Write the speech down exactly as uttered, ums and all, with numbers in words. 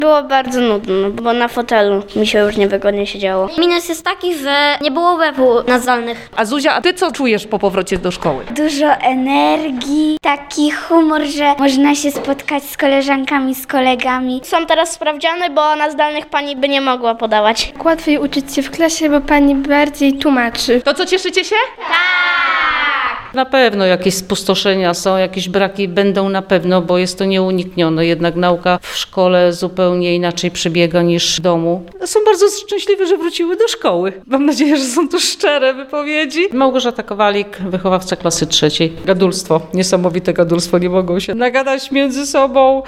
Było bardzo nudno, bo na fotelu mi się już niewygodnie siedziało. Minus jest taki, że nie było łebu na zdalnych. A Zuzia, a ty co czujesz po powrocie do szkoły? Dużo energii, taki humor, że można się spotkać z koleżankami, z kolegami. Są teraz sprawdziany, bo na zdalnych pani by nie mogła podawać. Łatwiej uczyć się w klasie, bo pani bardziej tłumaczy. To co, cieszycie się? Na pewno jakieś spustoszenia są, jakieś braki będą na pewno, bo jest to nieuniknione. Jednak nauka w szkole zupełnie inaczej przebiega niż w domu. Są bardzo szczęśliwe, że wróciły do szkoły. Mam nadzieję, że są to szczere wypowiedzi. Małgorzata Kowalik, wychowawca klasy trzeciej. Gadulstwo, niesamowite gadulstwo, nie mogą się nagadać między sobą.